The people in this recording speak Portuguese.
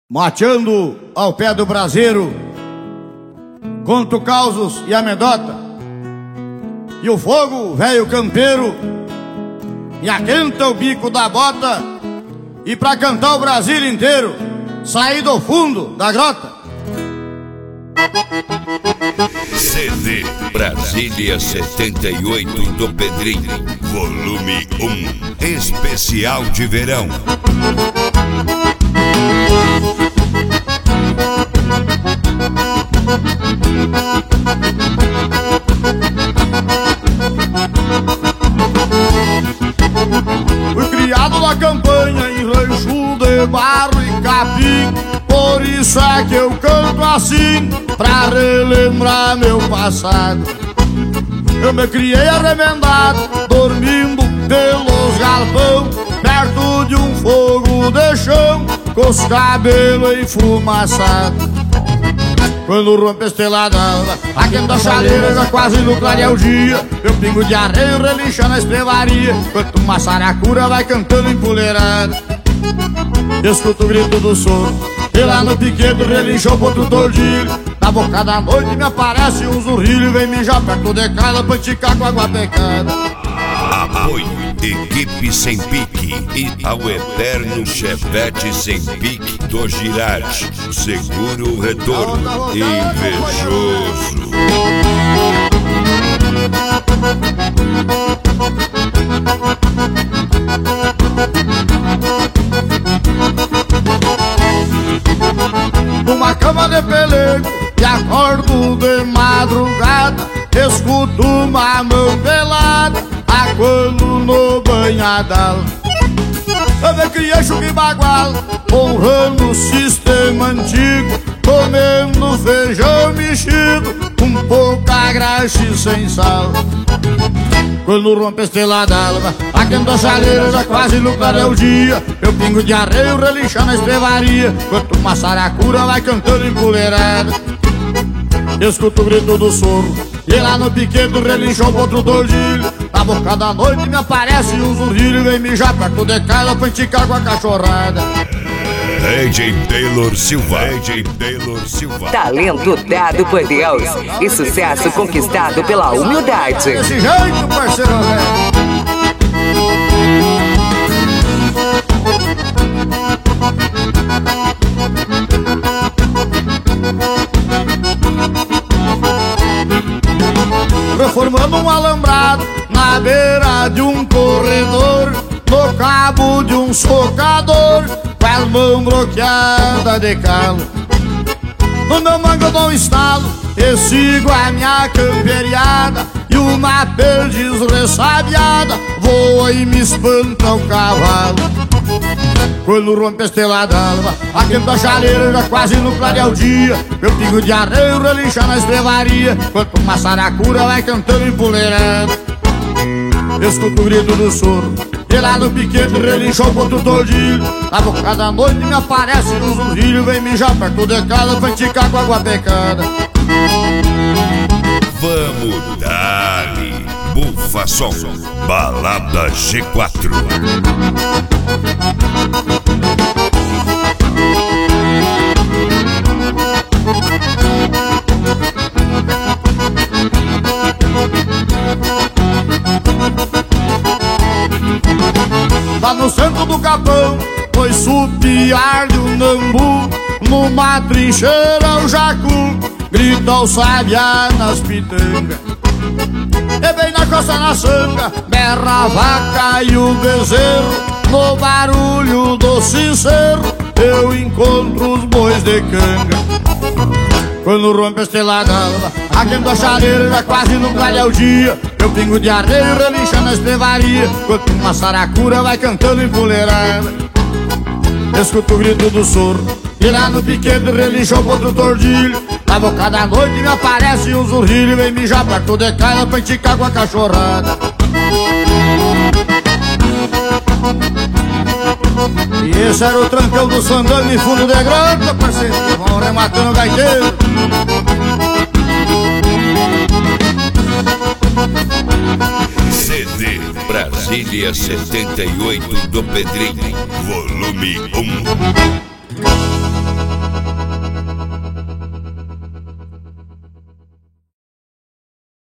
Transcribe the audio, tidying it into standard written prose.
Mateando ao pé do braseiro, conto causos e amedota, e o fogo, velho campeiro, me aquenta o bico da bota, e pra cantar o Brasil inteiro, saí do fundo da grota. CD Brasília 78 do Pedrinho, volume 1, especial de verão. Fui criado na campanha em rancho de barro e capim, por isso é que eu canto assim, pra relembrar meu passado. Eu me criei arremendado, dormindo pelos galpão, perto de um fogo de chão, com os cabelos enfumaçados. Quando rompe a estrelada, aquenta a chaleira, já quase no clarear o dia, meu pingo de arreio relincha na estrevaria, enquanto uma saracura vai cantando empoleirada. Escuto o grito do soro, e lá no piquete relincha o potro tordilho. Na boca da noite me aparece um zurrilho, vem mijar perto de casa pra esticar com água pecada. Apoio Equipe Sem Pique e ao eterno Chevette Sem Pique do Girardi. Seguro o retorno, invejoso. Numa cama de pelego e acordo de madrugada, escuto uma mão pelada aguando no banhadal. Eu me criei chuva e bagual, honrando o sistema antigo, comendo feijão mexido, com pouca graxa e sem sal. Quando rompe a estrela d'alva, aquenta a chaleira, já quase no clarear o dia, meu pingo de arreio relincha na estrevaria, enquanto uma saracura vai cantando empoleirada. Escuto o grito do soro, e lá no piquete relincha o potro tordilho. Na boca da noite me aparece um zurrilho, vem mijar perto de casa pra esticar com a cachorrada. AJ Taylor Silva. AJ Taylor Silva. Talento dado por Deus e sucesso conquistado pela humildade. Desse jeito, parceiro velho. Reformando um alambrado na beira de um corredor, no cabo de um socador, com as mãos bloqueadas de calo. No meu mango eu dou um estalo e sigo a minha camperiada, e uma perdiz ressabiada voa e me espanta o cavalo. Quando rompe a estrela d'alva, aquenta a chaleira, já quase no clarear o dia, meu pingo de arreio relincha na estrevaria, enquanto uma saracura vai cantando empoleirada. Escuto o grito do soro, e lá no piquete relincha o potro tordilho. Na boca da noite me aparece um zurrilho, vem mijar perto de casa pra esticar com água pecada. Vamos dar-lhe Bufason, balada G4. Lá no centro do capão, foi supiar de um nambu, numa trincheira o jacu grita o sabiá nas pitangas. E bem na costa na sanga, berra a vaca e o bezerro, no barulho do sincero eu encontro os bois de canga. Quando rompe a estrela d'alva, aquenta a chaleira, já quase no clarear o dia, meu pingo de arreio relincha na estrevaria, enquanto uma saracura vai cantando empoleirada. Escuto o grito do soro, e lá no piquete relincha o potro tordilho. Na boca da noite me aparece um zurrilho, vem mijar perto de casa pra esticar com a cachorrada. E esse era o trancão do Sandano em fundo de grota, parceiro, vão rematando o gaiteiro. CD Brasília 78 do Pedrinho, volume 1.